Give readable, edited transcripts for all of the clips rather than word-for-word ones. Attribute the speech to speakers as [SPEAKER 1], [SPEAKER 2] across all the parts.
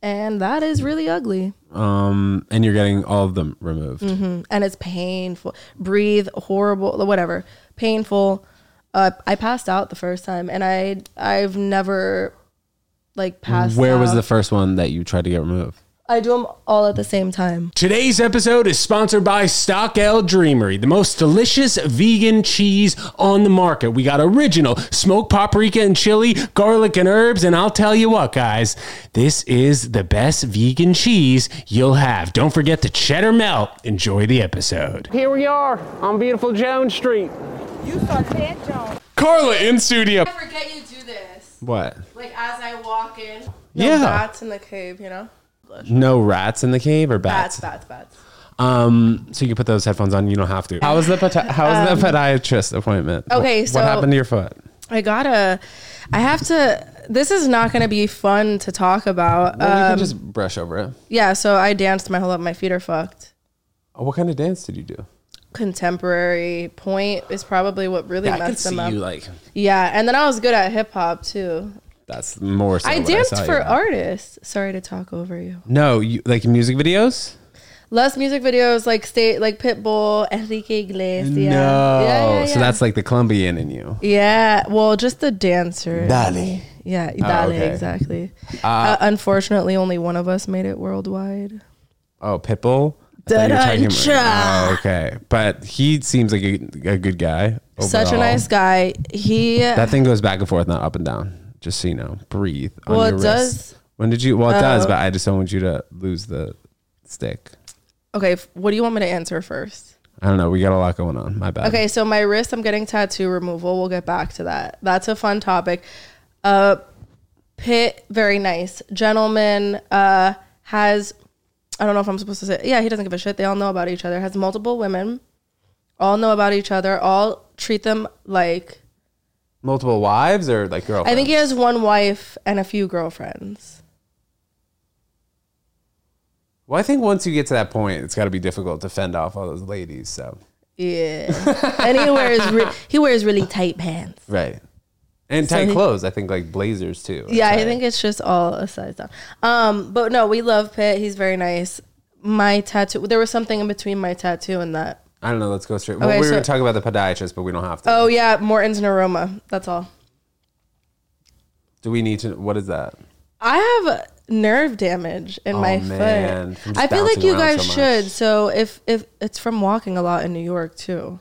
[SPEAKER 1] and that is really ugly.
[SPEAKER 2] And you're getting all of them removed.
[SPEAKER 1] And it's painful. Breathe, horrible, whatever. Painful. I passed out the first time, and I've never like passed
[SPEAKER 2] Where
[SPEAKER 1] out.
[SPEAKER 2] was the first one that you tried to get removed?
[SPEAKER 1] I do them all at the same time.
[SPEAKER 2] Today's episode is sponsored by Stockel Dreamery, the most delicious vegan cheese on the market. We got original smoked paprika and chili, garlic and herbs, and I'll tell you what, guys, this is the best vegan cheese you'll have. Don't forget the cheddar melt. Enjoy the episode.
[SPEAKER 3] Here we are on beautiful Jones Street.
[SPEAKER 4] You saw Ted Jones.
[SPEAKER 2] Carla in studio.
[SPEAKER 1] I forget you do this.
[SPEAKER 2] What?
[SPEAKER 1] Like as I walk in.
[SPEAKER 2] Yeah.
[SPEAKER 1] Bats in the cave, you know?
[SPEAKER 2] No rats in the cave or bats?
[SPEAKER 1] Bats.
[SPEAKER 2] So you can put those headphones on. You don't have to. How was the podiatrist appointment?
[SPEAKER 1] Okay, so
[SPEAKER 2] what happened to your foot?
[SPEAKER 1] This is not going to be fun to talk about.
[SPEAKER 2] Well, we can just brush over it.
[SPEAKER 1] Yeah, so I danced my whole life. My feet are fucked.
[SPEAKER 2] Oh, what kind of dance did you do?
[SPEAKER 1] Contemporary. Point is probably what really messed them up. Yeah, and then I was good at hip hop too.
[SPEAKER 2] That's more so
[SPEAKER 1] I
[SPEAKER 2] what
[SPEAKER 1] danced
[SPEAKER 2] saw
[SPEAKER 1] for
[SPEAKER 2] you.
[SPEAKER 1] Sorry to talk over you.
[SPEAKER 2] No, you like music videos?
[SPEAKER 1] Less music videos like Pitbull, Enrique Iglesias.
[SPEAKER 2] No.
[SPEAKER 1] Yeah.
[SPEAKER 2] So that's like the Colombian in you.
[SPEAKER 1] Yeah, well, just the dancer.
[SPEAKER 2] Dale.
[SPEAKER 1] Yeah, Dale,
[SPEAKER 2] okay.
[SPEAKER 1] Exactly. Unfortunately, only one of us made it worldwide.
[SPEAKER 2] Oh, Pitbull? Oh, okay. But he seems like a good guy. Overall.
[SPEAKER 1] Such a nice guy.
[SPEAKER 2] That thing goes back and forth, not up and down. Just so you know, breathe on
[SPEAKER 1] well,
[SPEAKER 2] your
[SPEAKER 1] it
[SPEAKER 2] wrist.
[SPEAKER 1] does.
[SPEAKER 2] When did you? Well, it does, but I just don't want you to lose the stick.
[SPEAKER 1] Okay, what do you want me to answer first?
[SPEAKER 2] I don't know. We got a lot going on. My bad.
[SPEAKER 1] Okay, so my wrist, I'm getting tattoo removal. We'll get back to that. That's a fun topic. Pitt, very nice gentleman. Has, I don't know if I'm supposed to say. Yeah, he doesn't give a shit. They all know about each other. Has multiple women. All know about each other. All treat them like.
[SPEAKER 2] Multiple wives or like girlfriends?
[SPEAKER 1] I think he has one wife and a few girlfriends.
[SPEAKER 2] Well, I think once you get to that point, it's got to be difficult to fend off all those ladies. So
[SPEAKER 1] yeah, and he wears really tight pants.
[SPEAKER 2] Right, and tight clothes. I think like blazers too.
[SPEAKER 1] Yeah, I think it's just all a size down. But no, we love Pitt. He's very nice. My tattoo. There was something in between my tattoo and that.
[SPEAKER 2] I don't know. Let's go straight.
[SPEAKER 1] Okay,
[SPEAKER 2] Well, we were talking about the podiatrist, but we don't have to.
[SPEAKER 1] Oh yeah, Morton's Neuroma. That's all.
[SPEAKER 2] Do we need to? What is that?
[SPEAKER 1] I have nerve damage in my
[SPEAKER 2] man.
[SPEAKER 1] foot. I feel like you guys should. So if it's from walking a lot in New York too.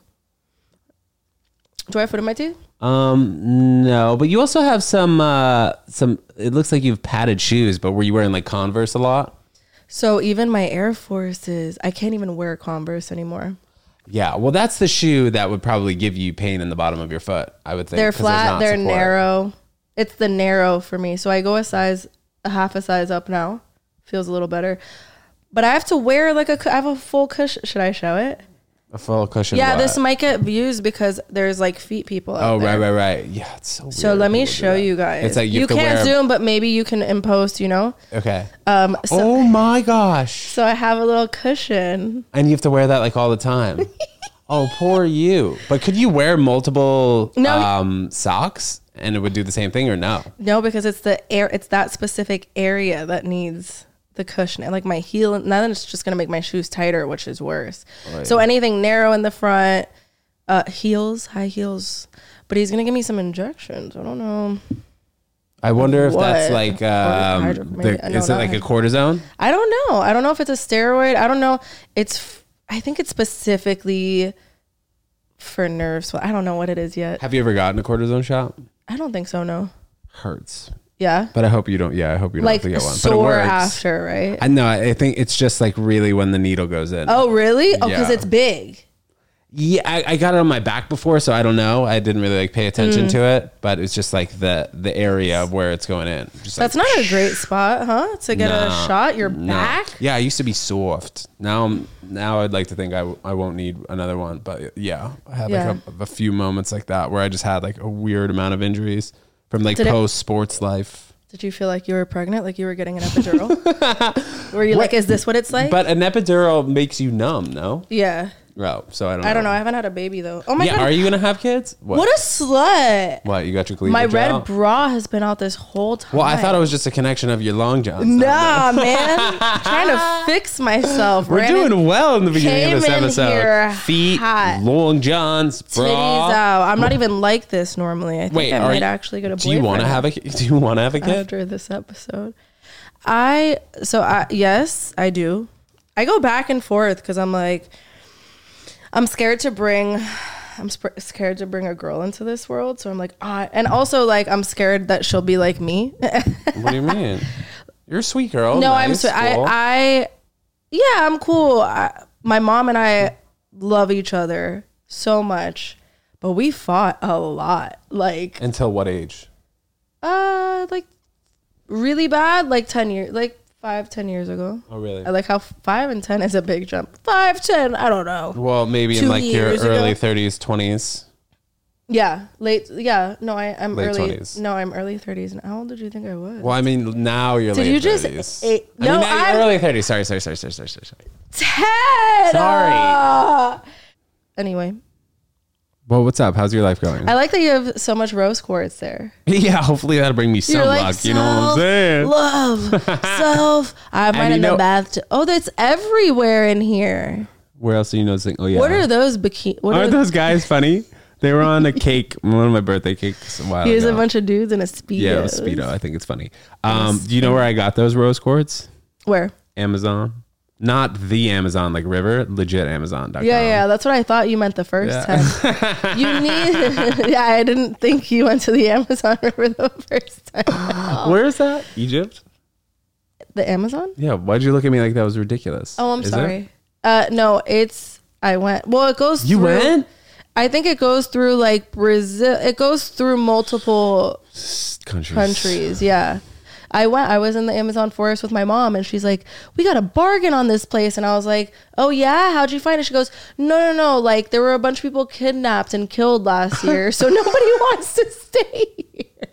[SPEAKER 1] Do I have foot in my teeth?
[SPEAKER 2] No, but you also have some. It looks like you have padded shoes, but were you wearing like Converse a lot?
[SPEAKER 1] So even my Air Forces, I can't even wear Converse anymore.
[SPEAKER 2] Yeah, well, that's the shoe that would probably give you pain in the bottom of your foot, I would think.
[SPEAKER 1] They're flat, they're narrow. It's the narrow for me. So I go a half a size up now. Feels a little better. But I have to wear I have a full cushion. Should I show it?
[SPEAKER 2] A full cushion.
[SPEAKER 1] Yeah,
[SPEAKER 2] what?
[SPEAKER 1] this might get views because there's like feet people out there.
[SPEAKER 2] Right. Yeah, it's so weird.
[SPEAKER 1] So let me show you guys.
[SPEAKER 2] It's like
[SPEAKER 1] you can't zoom, but maybe you can impost,
[SPEAKER 2] Okay.
[SPEAKER 1] So,
[SPEAKER 2] oh my gosh.
[SPEAKER 1] So I have a little cushion.
[SPEAKER 2] And you have to wear that like all the time. Oh, poor you. But could you wear multiple socks and it would do the same thing or no?
[SPEAKER 1] No, because it's it's that specific area that needs the cushion. And like my heel, now then it's just going to make my shoes tighter, which is worse. Oh, yeah. So anything narrow in the front, high heels. But he's going to give me some injections. I don't know.
[SPEAKER 2] I wonder if that's like, is it like a cortisone?
[SPEAKER 1] I don't know. I don't know if it's a steroid. I don't know. I think it's specifically for nerves. I don't know what it is yet.
[SPEAKER 2] Have you ever gotten a cortisone shot?
[SPEAKER 1] I don't think so, no.
[SPEAKER 2] Hurts.
[SPEAKER 1] Yeah.
[SPEAKER 2] But I hope you don't. Yeah, I hope you don't have to get one.
[SPEAKER 1] Sore
[SPEAKER 2] but it works
[SPEAKER 1] after, right?
[SPEAKER 2] I know. I think it's just like really when the needle goes in.
[SPEAKER 1] Oh, really? Oh, because it's big.
[SPEAKER 2] Yeah, I got it on my back before, so I don't know. I didn't really like pay attention to it, but it's just like the area of where it's going in. Just
[SPEAKER 1] That's not a great spot, huh? To get a shot, your back?
[SPEAKER 2] Yeah, I used to be soft. Now I'd like to think I won't need another one, but yeah, I had like a few moments like that where I just had like a weird amount of injuries from like post sports life.
[SPEAKER 1] Did you feel like you were pregnant, like you were getting an epidural? Were you like, is this what it's like?
[SPEAKER 2] But an epidural makes you numb, no?
[SPEAKER 1] Yeah.
[SPEAKER 5] Oh, so I don't know.
[SPEAKER 1] I don't know. I haven't had a baby though. Oh my
[SPEAKER 5] Yeah,
[SPEAKER 1] god.
[SPEAKER 5] are you gonna have kids?
[SPEAKER 1] What a slut.
[SPEAKER 5] What, you got your cleavage
[SPEAKER 1] My red
[SPEAKER 5] out?
[SPEAKER 1] bra has been out this whole time.
[SPEAKER 5] Well, I thought it was just a connection of your long johns.
[SPEAKER 1] Nah, man. I'm trying to fix myself.
[SPEAKER 5] We're doing well in the beginning of this
[SPEAKER 1] came in
[SPEAKER 5] episode.
[SPEAKER 1] here
[SPEAKER 5] Feet,
[SPEAKER 1] hot.
[SPEAKER 5] long johns, bra.
[SPEAKER 1] Titties out. I'm not even like this normally. I think
[SPEAKER 5] Wait,
[SPEAKER 1] I
[SPEAKER 5] are
[SPEAKER 1] might
[SPEAKER 5] you-
[SPEAKER 1] actually get a
[SPEAKER 5] Do you want to have a? Do you want to have a kid?
[SPEAKER 1] after this episode. Yes, I do. I go back and forth because I'm like, scared to bring a girl into this world. So I'm like, and also like I'm scared that she'll be like me.
[SPEAKER 5] What do you mean? You're a sweet girl.
[SPEAKER 1] No,
[SPEAKER 5] nice, cool.
[SPEAKER 1] I'm cool. My mom and I love each other so much, but we fought a lot. Like
[SPEAKER 5] Until what age?
[SPEAKER 1] like really bad, like 10 years, like 5-10 years ago.
[SPEAKER 5] Oh, really?
[SPEAKER 1] I like how 5 and 10 is a big jump. 5-10, I don't know.
[SPEAKER 5] Well, maybe in
[SPEAKER 1] 2
[SPEAKER 5] like your
[SPEAKER 1] years ago.
[SPEAKER 5] early 30s, 20s.
[SPEAKER 1] Yeah, no, I'm
[SPEAKER 5] Late
[SPEAKER 1] early
[SPEAKER 5] 20s.
[SPEAKER 1] No, I'm early 30s. And how old did you think I was?
[SPEAKER 5] Well, I mean, now you're
[SPEAKER 1] Did
[SPEAKER 5] late
[SPEAKER 1] you just
[SPEAKER 5] 30s.
[SPEAKER 1] no,
[SPEAKER 5] now
[SPEAKER 1] I'm
[SPEAKER 5] you're early 30s. Sorry.
[SPEAKER 1] 10.
[SPEAKER 5] Sorry.
[SPEAKER 1] Anyway,
[SPEAKER 5] Well, what's up? How's your life going?
[SPEAKER 1] I like that you have so much rose quartz there.
[SPEAKER 5] Yeah, hopefully that'll bring me some
[SPEAKER 1] You're like,
[SPEAKER 5] luck. You know what I'm saying?
[SPEAKER 1] Love, self. I have mine
[SPEAKER 5] you
[SPEAKER 1] in
[SPEAKER 5] know-
[SPEAKER 1] the bath. Oh, that's everywhere in here.
[SPEAKER 5] Where else are you noticing? Oh, yeah.
[SPEAKER 1] What are those bikini?
[SPEAKER 5] Aren't those guys funny? They were on a cake, one of my birthday cakes a while
[SPEAKER 1] Here's
[SPEAKER 5] ago.
[SPEAKER 1] a bunch of dudes in a speedo.
[SPEAKER 5] Yeah, it was Speedo. I think it's funny. Do you know where I got those rose quartz?
[SPEAKER 1] Where?
[SPEAKER 5] Amazon. Not the Amazon, like River, legit Amazon.com.
[SPEAKER 1] Yeah, that's what I thought you meant the first time. You need. Yeah, I didn't think you went to the Amazon River the first time.
[SPEAKER 5] Where is that? Egypt?
[SPEAKER 1] The Amazon?
[SPEAKER 5] Yeah, why'd you look at me like that was ridiculous?
[SPEAKER 1] Oh, I'm
[SPEAKER 5] Is
[SPEAKER 1] sorry. No, I went. Well, it goes.
[SPEAKER 5] You
[SPEAKER 1] through,
[SPEAKER 5] went?
[SPEAKER 1] I think it goes through like Brazil. It goes through multiple countries. Yeah. I was in the Amazon forest with my mom and she's like, we got a bargain on this place. And I was like, oh yeah, how'd you find it? She goes, no. Like there were a bunch of people kidnapped and killed last year. So nobody wants to stay here.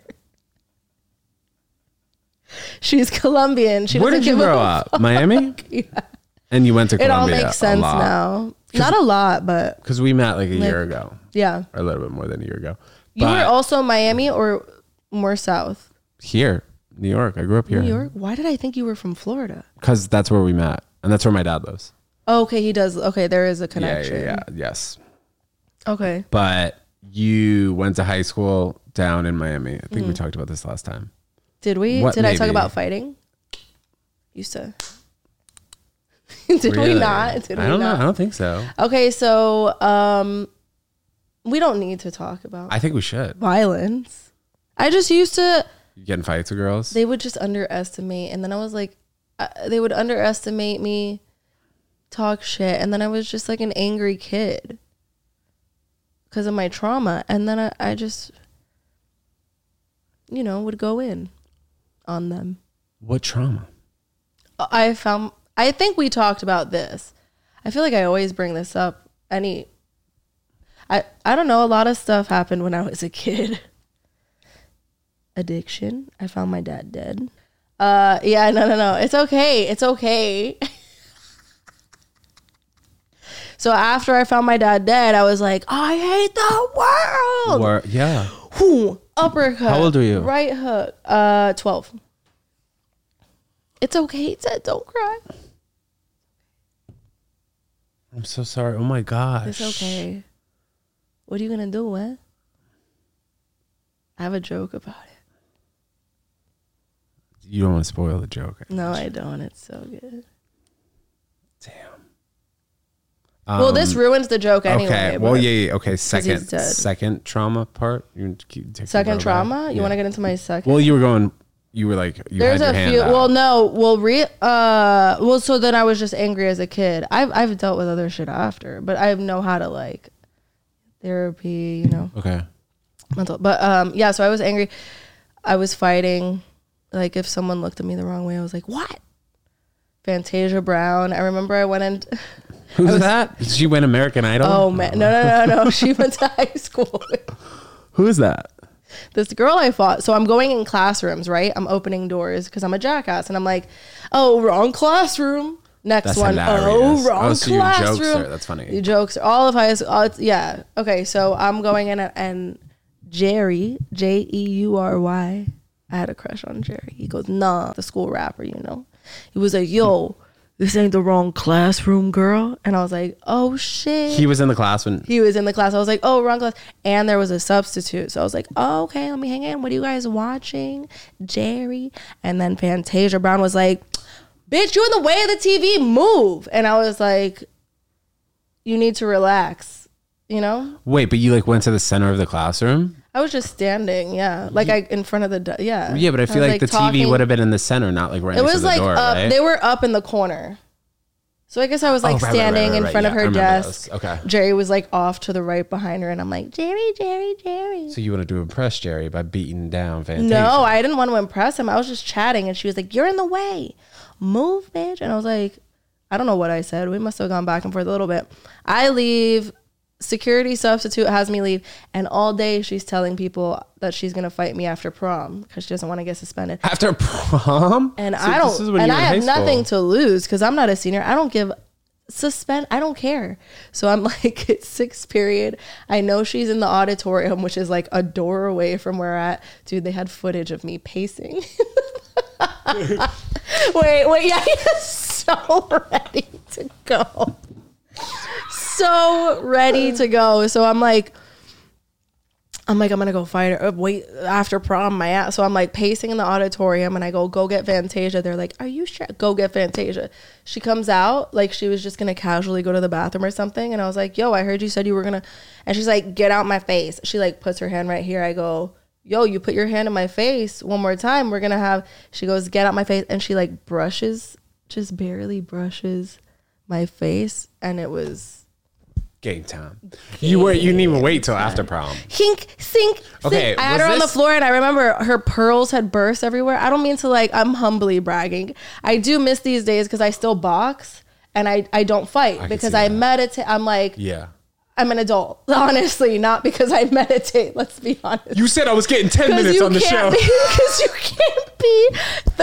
[SPEAKER 1] She's Colombian.
[SPEAKER 5] Where did you grow up? Miami?
[SPEAKER 1] Yeah.
[SPEAKER 5] And you went to
[SPEAKER 1] It
[SPEAKER 5] Colombia.
[SPEAKER 1] all makes sense now. Not a lot, but
[SPEAKER 5] Because we met like a year ago.
[SPEAKER 1] yeah.
[SPEAKER 5] Or a little bit more than a year ago.
[SPEAKER 1] You were
[SPEAKER 5] But
[SPEAKER 1] also Miami or more south?
[SPEAKER 5] here, New York. I grew up here.
[SPEAKER 1] New York? Why did I think you were from Florida?
[SPEAKER 5] Because that's where we met. And that's where my dad lives.
[SPEAKER 1] Oh, okay, he does. Okay, there is a connection.
[SPEAKER 5] Yeah. Yes.
[SPEAKER 1] Okay.
[SPEAKER 5] But you went to high school down in Miami. I think we talked about this last time.
[SPEAKER 1] Did we?
[SPEAKER 5] What,
[SPEAKER 1] Did I talk
[SPEAKER 5] maybe?
[SPEAKER 1] about fighting? Used to. Did we
[SPEAKER 5] Really?
[SPEAKER 1] not? Did
[SPEAKER 5] I
[SPEAKER 1] we
[SPEAKER 5] don't know.
[SPEAKER 1] not?
[SPEAKER 5] I don't think so.
[SPEAKER 1] Okay, so we don't need to talk about
[SPEAKER 5] I think we should.
[SPEAKER 1] violence. I just used to.
[SPEAKER 5] You get in fights with girls?
[SPEAKER 1] They would just underestimate, and then I was like, they would underestimate me, talk shit, and then I was just like an angry kid because of my trauma, and then I just, would go in on them.
[SPEAKER 5] What trauma?
[SPEAKER 1] I think we talked about this. I feel like I always bring this up. I don't know. A lot of stuff happened when I was a kid. Addiction. I found my dad dead. Yeah, no. It's okay. So after I found my dad dead, I was like, I hate the world.
[SPEAKER 5] Yeah.
[SPEAKER 1] Whew, uppercut.
[SPEAKER 5] How old are you?
[SPEAKER 1] Right hook. 12. It's okay. He said, don't cry.
[SPEAKER 5] I'm so sorry. Oh my gosh.
[SPEAKER 1] It's okay. What are you gonna do, eh? I have a joke about it.
[SPEAKER 5] You don't want to spoil the joke.
[SPEAKER 1] No, I don't. It's so good.
[SPEAKER 5] Damn.
[SPEAKER 1] Well, this ruins the joke anyway.
[SPEAKER 5] Okay. Well,
[SPEAKER 1] but-
[SPEAKER 5] yeah. Okay.
[SPEAKER 1] he's dead.
[SPEAKER 5] Second trauma part. You keep taking
[SPEAKER 1] Second
[SPEAKER 5] part
[SPEAKER 1] trauma?
[SPEAKER 5] of that?
[SPEAKER 1] You
[SPEAKER 5] Yeah.
[SPEAKER 1] want to get into my second?
[SPEAKER 5] Well, you were like, you
[SPEAKER 1] There's
[SPEAKER 5] had
[SPEAKER 1] a
[SPEAKER 5] your hand
[SPEAKER 1] few.
[SPEAKER 5] out.
[SPEAKER 1] Well, no. Well, so then I was just angry as a kid. I've dealt with other shit after, but I know how to like therapy,
[SPEAKER 5] Okay.
[SPEAKER 1] mental. But yeah, so I was angry. I was fighting. Like if someone looked at me the wrong way, I was like, "What?" Fantasia Brown. I remember I went in.
[SPEAKER 5] Who's that? Did she win American Idol?
[SPEAKER 1] Oh man, no. She went to high school.
[SPEAKER 5] Who is that?
[SPEAKER 1] This girl I fought. So I'm going in classrooms, right? I'm opening doors because I'm a jackass, and I'm like, "Oh, wrong classroom. Next
[SPEAKER 5] That's
[SPEAKER 1] one.
[SPEAKER 5] hilarious.
[SPEAKER 1] Oh, wrong
[SPEAKER 5] so your
[SPEAKER 1] classroom.
[SPEAKER 5] jokes are, that's funny.
[SPEAKER 1] Your jokes. All of high school. Yeah. Okay. So I'm going in and Jerry, Jeury. I had a crush on Jerry. He goes, nah, the school rapper, you know. He was like, yo, this ain't the wrong classroom, girl. And I was like, oh shit.
[SPEAKER 5] He was in the class when
[SPEAKER 1] He was in the class. I was like, oh, wrong class. And there was a substitute. So I was like, oh, okay, let me hang in. What are you guys watching? Jerry. And then Fantasia Brown was like, bitch, you in the way of the TV, move. And I was like, you need to relax, you know?
[SPEAKER 5] Wait, but you like went to the center of the classroom?
[SPEAKER 1] I was just standing, yeah. Like in front of the, yeah.
[SPEAKER 5] Yeah, but I feel
[SPEAKER 1] was,
[SPEAKER 5] like the
[SPEAKER 1] talking.
[SPEAKER 5] TV would have been in the center, not like right
[SPEAKER 1] It
[SPEAKER 5] next
[SPEAKER 1] was
[SPEAKER 5] to the
[SPEAKER 1] like
[SPEAKER 5] door,
[SPEAKER 1] up,
[SPEAKER 5] right?
[SPEAKER 1] they were up in the corner. So I guess I was like standing in front of her desk.
[SPEAKER 5] Okay.
[SPEAKER 1] Jerry was like off to the right behind her, and I'm like, Jerry, Jerry, Jerry.
[SPEAKER 5] So you wanted to impress Jerry by beating down Fantasia?
[SPEAKER 1] No, I didn't want to impress him. I was just chatting, and she was like, you're in the way. Move, bitch. And I was like, I don't know what I said. We must have gone back and forth a little bit. I leave. Security substitute has me leave. And all day she's telling people that she's going to fight me after prom because she doesn't want to get suspended.
[SPEAKER 5] After prom?
[SPEAKER 1] And
[SPEAKER 5] So
[SPEAKER 1] I
[SPEAKER 5] this is
[SPEAKER 1] don't,
[SPEAKER 5] when
[SPEAKER 1] and
[SPEAKER 5] you were
[SPEAKER 1] I
[SPEAKER 5] in
[SPEAKER 1] have
[SPEAKER 5] high school.
[SPEAKER 1] nothing to lose because I'm not a senior. I don't give I don't care. So I'm like, it's sixth period. I know she's in the auditorium, which is like a door away from where we're at. Dude, they had footage of me pacing. wait, yeah, he's so ready to go. So ready to go. So I'm like, I'm gonna go fight her. Wait, after prom, my ass. So I'm like pacing in the auditorium, and I go get Fantasia. They're like, "Are you sure? Go get Fantasia." She comes out like she was just gonna casually go to the bathroom or something, and I was like, "Yo, I heard you said you were gonna." And she's like, "Get out my face." She like puts her hand right here. I go, "Yo, you put your hand in my face one more time. We're gonna have." She goes, "Get out my face," and she like brushes, just barely brushes my face, and it was.
[SPEAKER 5] Game time. You didn't even wait till after prom.
[SPEAKER 1] Hink, sink.
[SPEAKER 5] Okay,
[SPEAKER 1] I had
[SPEAKER 5] was
[SPEAKER 1] her on the
[SPEAKER 5] this-
[SPEAKER 1] floor, and I remember her pearls had burst everywhere. I don't mean to like, I'm humbly bragging. I do miss these days because I still box and I don't fight because
[SPEAKER 5] see
[SPEAKER 1] I
[SPEAKER 5] that.
[SPEAKER 1] meditate. I'm like,
[SPEAKER 5] Yeah.
[SPEAKER 1] I'm an adult, honestly, not because I meditate. Let's be honest.
[SPEAKER 5] You said I was getting 10 minutes on the show.
[SPEAKER 1] Because you can't be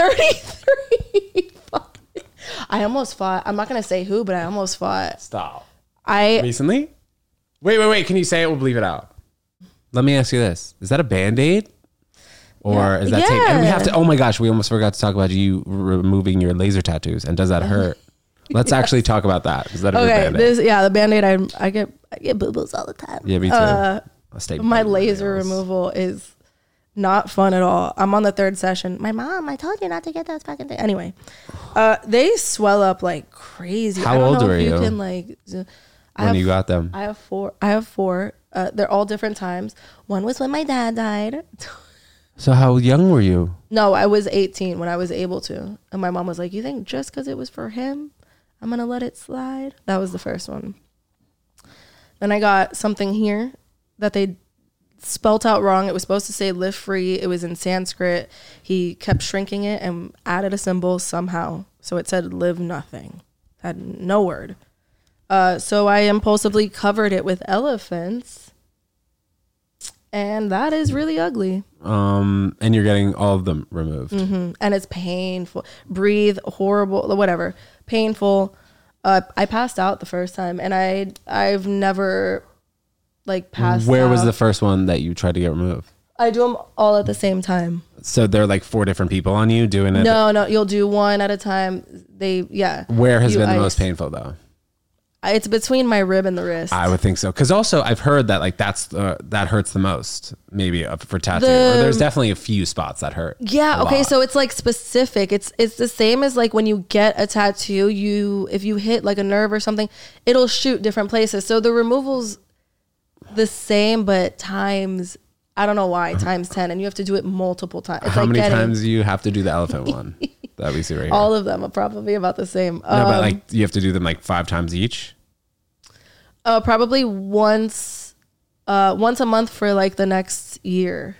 [SPEAKER 1] 33. Fuck. I almost fought. I'm not going to say who, but I almost fought.
[SPEAKER 5] Stop.
[SPEAKER 1] Recently?
[SPEAKER 5] Wait. Can you say it? We'll bleep it out. Let me ask you this. Is that a Band-Aid? Or is that tape? And we have to, oh my gosh, we almost forgot to talk about you removing your laser tattoos. And does that hurt? Let's actually talk about that. Is that a good
[SPEAKER 1] Okay,
[SPEAKER 5] Band-Aid?
[SPEAKER 1] the Band-Aid, I get boo-boos all the time.
[SPEAKER 5] Yeah, me too. I'll stay
[SPEAKER 1] My
[SPEAKER 5] big
[SPEAKER 1] laser
[SPEAKER 5] nails.
[SPEAKER 1] removal is not fun at all. I'm on the third session. My mom, I told you not to get those fucking things. Anyway, they swell up like crazy.
[SPEAKER 5] How
[SPEAKER 1] I don't
[SPEAKER 5] old
[SPEAKER 1] know
[SPEAKER 5] were
[SPEAKER 1] if
[SPEAKER 5] you
[SPEAKER 1] can like
[SPEAKER 5] when you got them?
[SPEAKER 1] I have four. They're all different times. One was when my dad died.
[SPEAKER 5] So how young were you?
[SPEAKER 1] No, I was 18 when I was able to. And my mom was like, you think just because it was for him, I'm going to let it slide? That was the first one. Then I got something here that they spelt out wrong. It was supposed to say live free. It was in Sanskrit. He kept shrinking it and added a symbol somehow. So it said live nothing. Had no word. So I impulsively covered it with elephants. And that is really ugly.
[SPEAKER 5] And you're getting all of them removed.
[SPEAKER 1] And it's painful. Breathe, horrible, whatever. Painful. I passed out the first time, and I've never like passed
[SPEAKER 5] Where
[SPEAKER 1] out.
[SPEAKER 5] was the first one that you tried to get removed?
[SPEAKER 1] I do them all at the same time.
[SPEAKER 5] So there are like 4 different people on you doing it?
[SPEAKER 1] No, you'll do one at a time.
[SPEAKER 5] Where has
[SPEAKER 1] You
[SPEAKER 5] been the
[SPEAKER 1] ice.
[SPEAKER 5] most painful though?
[SPEAKER 1] It's between my rib and the wrist.
[SPEAKER 5] I would think so. Because also I've heard that like that hurts the most maybe for tattoo. Or there's definitely a few spots that hurt.
[SPEAKER 1] Yeah.
[SPEAKER 5] a
[SPEAKER 1] Okay.
[SPEAKER 5] lot.
[SPEAKER 1] So it's like specific. It's the same as like when you get a tattoo. If you hit like a nerve or something, it'll shoot different places. So the removal's the same, but times. I don't know why times 10, and you have to do it multiple times. It's
[SPEAKER 5] How
[SPEAKER 1] like
[SPEAKER 5] many times do you have to do the elephant one that we see right here?
[SPEAKER 1] all of them are probably about the same.
[SPEAKER 5] No, but like you have to do them like 5 times each.
[SPEAKER 1] Probably once a month for like the next year.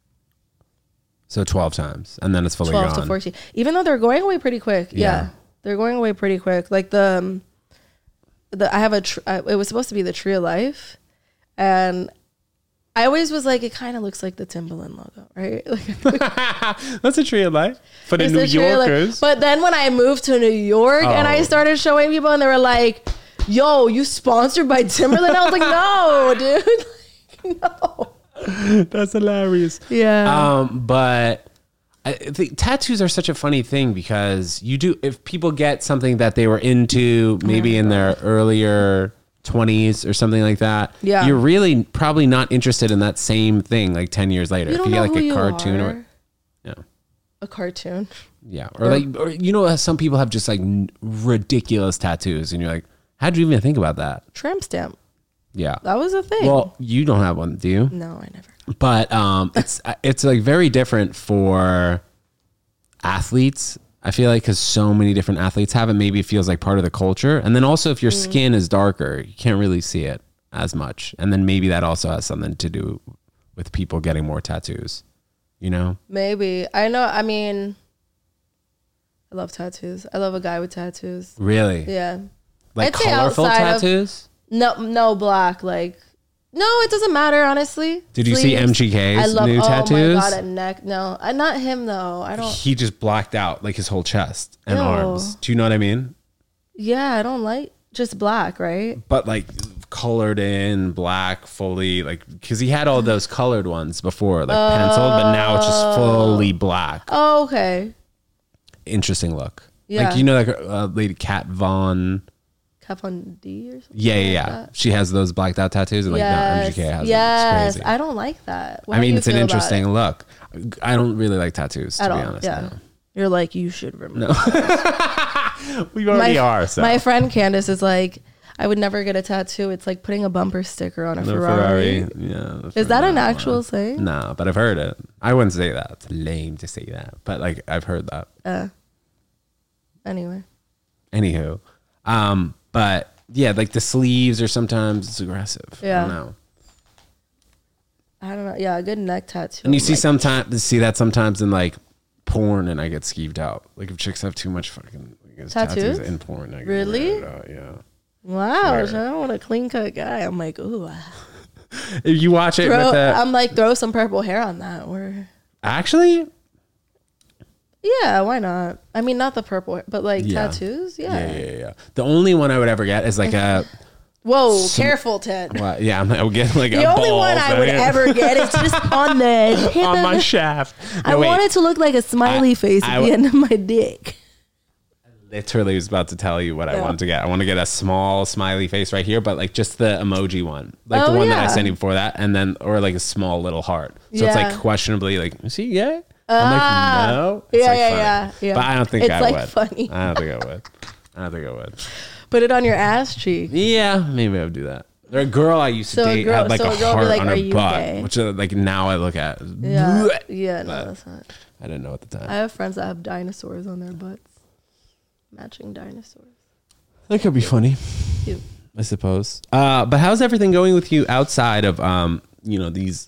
[SPEAKER 5] So 12 times, and then it's fully
[SPEAKER 1] 12
[SPEAKER 5] gone.
[SPEAKER 1] to 14. Even though they're going away pretty quick.
[SPEAKER 5] Yeah.
[SPEAKER 1] Yeah. They're going away pretty quick. Like I have it was supposed to be the Tree of Life, and I always was like, it kind of looks like the Timberland logo, right? Like,
[SPEAKER 5] That's a tree of life for the
[SPEAKER 1] it's
[SPEAKER 5] New
[SPEAKER 1] a trailer.
[SPEAKER 5] Yorkers.
[SPEAKER 1] But then when I moved to New York and I started showing people, and they were like, "Yo, you sponsored by Timberland?" I was like, "No, dude, like, no."
[SPEAKER 5] That's hilarious.
[SPEAKER 1] Yeah.
[SPEAKER 5] But I think tattoos are such a funny thing because if people get something that they were into maybe in their earlier 20s or something like that,
[SPEAKER 1] Yeah.
[SPEAKER 5] you're really probably not interested in that same thing like 10 years later.
[SPEAKER 1] You
[SPEAKER 5] If
[SPEAKER 1] don't
[SPEAKER 5] you
[SPEAKER 1] know
[SPEAKER 5] get like
[SPEAKER 1] who
[SPEAKER 5] a
[SPEAKER 1] you
[SPEAKER 5] cartoon
[SPEAKER 1] are.
[SPEAKER 5] or yeah.
[SPEAKER 1] A cartoon.
[SPEAKER 5] Yeah. Or you know how some people have just like ridiculous tattoos and you're like, how'd you even think about that?
[SPEAKER 1] Tramp stamp.
[SPEAKER 5] Yeah.
[SPEAKER 1] That was a thing.
[SPEAKER 5] Well, you don't have one, do you?
[SPEAKER 1] No, I never.
[SPEAKER 5] But it's like very different for athletes. I feel like because so many different athletes have it, maybe it feels like part of the culture. And then also if your skin is darker, you can't really see it as much. And then maybe that also has something to do with people getting more tattoos, you know?
[SPEAKER 1] Maybe. I know. I mean, I love tattoos. I love a guy with tattoos.
[SPEAKER 5] Really?
[SPEAKER 1] Yeah.
[SPEAKER 5] Like
[SPEAKER 1] I'd say
[SPEAKER 5] colorful
[SPEAKER 1] outside of-
[SPEAKER 5] tattoos?
[SPEAKER 1] No, black. Like, no, it doesn't matter, honestly.
[SPEAKER 5] Did you see MGK's new tattoos?
[SPEAKER 1] Oh my God, a neck. No, not him though. I don't.
[SPEAKER 5] He just blacked out like his whole chest and
[SPEAKER 1] Ew.
[SPEAKER 5] arms. Do you know what I mean?
[SPEAKER 1] Yeah, I don't like just black, right?
[SPEAKER 5] But like colored in black fully, like because he had all those colored ones before, like penciled, but now it's just fully black.
[SPEAKER 1] Oh, okay.
[SPEAKER 5] Interesting look.
[SPEAKER 1] Yeah.
[SPEAKER 5] Like you know, like Lady Kat Von.
[SPEAKER 1] Kat Von D or something.
[SPEAKER 5] Yeah. She has those blacked out tattoos, and like
[SPEAKER 1] Yes.
[SPEAKER 5] MGK has
[SPEAKER 1] Yes.
[SPEAKER 5] them. It's crazy.
[SPEAKER 1] I don't like that. What
[SPEAKER 5] I
[SPEAKER 1] do
[SPEAKER 5] mean,
[SPEAKER 1] you
[SPEAKER 5] it's an
[SPEAKER 1] feel about
[SPEAKER 5] interesting
[SPEAKER 1] it?
[SPEAKER 5] look. I don't really like tattoos, to
[SPEAKER 1] At
[SPEAKER 5] be
[SPEAKER 1] all.
[SPEAKER 5] honest.
[SPEAKER 1] Yeah.
[SPEAKER 5] no.
[SPEAKER 1] You're like, you should remove.
[SPEAKER 5] We already are. So.
[SPEAKER 1] My friend Candace is like, I would never get a tattoo. It's like putting a bumper sticker on a
[SPEAKER 5] The
[SPEAKER 1] Ferrari.
[SPEAKER 5] Yeah.
[SPEAKER 1] Is that an actual saying?
[SPEAKER 5] No, but I've heard it. I wouldn't say that. It's lame to say that, but like I've heard that.
[SPEAKER 1] Anyway.
[SPEAKER 5] Anywho, but yeah, like the sleeves are sometimes it's aggressive.
[SPEAKER 1] Yeah.
[SPEAKER 5] I don't know.
[SPEAKER 1] Yeah, a good neck tattoo.
[SPEAKER 5] And you see
[SPEAKER 1] like,
[SPEAKER 5] see that sometimes in like porn, and I get skeeved out. Like if chicks have too much fucking tattoos in porn, I get
[SPEAKER 1] Really?
[SPEAKER 5] weirded out, yeah.
[SPEAKER 1] wow,
[SPEAKER 5] Swear.
[SPEAKER 1] so I don't want a clean cut guy. I'm like, ooh.
[SPEAKER 5] If you watch it with
[SPEAKER 1] I'm like, throw some purple hair on that. Or
[SPEAKER 5] actually,
[SPEAKER 1] yeah, why not? I mean, not the purple, but like
[SPEAKER 5] Yeah.
[SPEAKER 1] tattoos. Yeah.
[SPEAKER 5] yeah. The only one I would ever get is like a.
[SPEAKER 1] Whoa, careful, Ted.
[SPEAKER 5] Well, yeah, I would get like
[SPEAKER 1] The
[SPEAKER 5] a
[SPEAKER 1] only
[SPEAKER 5] ball
[SPEAKER 1] one I would
[SPEAKER 5] thing
[SPEAKER 1] ever get is just on the tip
[SPEAKER 5] on
[SPEAKER 1] of
[SPEAKER 5] my
[SPEAKER 1] the-
[SPEAKER 5] shaft.
[SPEAKER 1] I
[SPEAKER 5] No, wait.
[SPEAKER 1] want it to look like a smiley face
[SPEAKER 5] I
[SPEAKER 1] at the end of my dick.
[SPEAKER 5] Literally was about to tell you what I
[SPEAKER 1] Yeah.
[SPEAKER 5] wanted to get. I want to get a small smiley face right here, but like just the emoji one, like the
[SPEAKER 1] Oh,
[SPEAKER 5] one that I
[SPEAKER 1] yeah.
[SPEAKER 5] sent you before that, and then or like a small little heart. So it's
[SPEAKER 1] Yeah.
[SPEAKER 5] like questionably like, is he gay? I'm like, no. It's
[SPEAKER 1] Yeah,
[SPEAKER 5] like
[SPEAKER 1] yeah,
[SPEAKER 5] funny.
[SPEAKER 1] yeah.
[SPEAKER 5] But I don't think
[SPEAKER 1] It's
[SPEAKER 5] I
[SPEAKER 1] like
[SPEAKER 5] would.
[SPEAKER 1] funny.
[SPEAKER 5] I don't think I would. I don't think I would.
[SPEAKER 1] Put it on your ass cheek.
[SPEAKER 5] Yeah, maybe I would do that. There a girl I used to
[SPEAKER 1] So a
[SPEAKER 5] date
[SPEAKER 1] girl-
[SPEAKER 5] had like
[SPEAKER 1] so
[SPEAKER 5] a
[SPEAKER 1] a girl would be
[SPEAKER 5] heart
[SPEAKER 1] like,
[SPEAKER 5] on
[SPEAKER 1] "Are
[SPEAKER 5] her
[SPEAKER 1] you
[SPEAKER 5] butt,
[SPEAKER 1] gay?"
[SPEAKER 5] which like now I look at.
[SPEAKER 1] Yeah.
[SPEAKER 5] Blech.
[SPEAKER 1] Yeah, no,
[SPEAKER 5] But
[SPEAKER 1] that's not.
[SPEAKER 5] I didn't know at the time.
[SPEAKER 1] I have friends that have dinosaurs on their butts. Matching dinosaurs.
[SPEAKER 5] That could be funny.
[SPEAKER 1] Cute.
[SPEAKER 5] I suppose. But how's everything going with you outside of these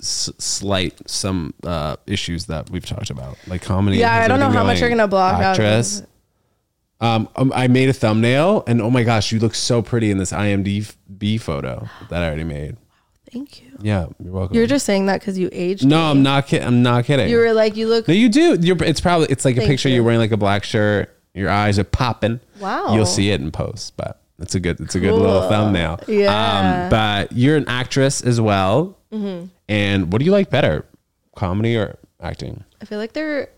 [SPEAKER 5] some issues that we've talked about, like comedy?
[SPEAKER 1] Yeah,
[SPEAKER 5] How's
[SPEAKER 1] I don't know
[SPEAKER 5] everything
[SPEAKER 1] how much
[SPEAKER 5] going?
[SPEAKER 1] you're gonna block
[SPEAKER 5] Actress.
[SPEAKER 1] out.
[SPEAKER 5] I made a thumbnail, and oh my gosh, you look so pretty in this IMDb photo that I already made.
[SPEAKER 1] Thank you.
[SPEAKER 5] Yeah, you're welcome.
[SPEAKER 1] You're just saying that because you aged.
[SPEAKER 5] no,
[SPEAKER 1] me.
[SPEAKER 5] I'm not kidding. I'm not kidding.
[SPEAKER 1] You were like, you look.
[SPEAKER 5] No, you do. It's like a
[SPEAKER 1] Thank
[SPEAKER 5] picture.
[SPEAKER 1] you.
[SPEAKER 5] You're wearing like a black shirt. Your eyes are popping.
[SPEAKER 1] Wow.
[SPEAKER 5] You'll see it in post, but it's a good little
[SPEAKER 1] Cool.
[SPEAKER 5] thumbnail.
[SPEAKER 1] Yeah.
[SPEAKER 5] But you're an actress as well.
[SPEAKER 1] Mm-hmm.
[SPEAKER 5] And what do you like better, comedy or acting?
[SPEAKER 1] I feel like they're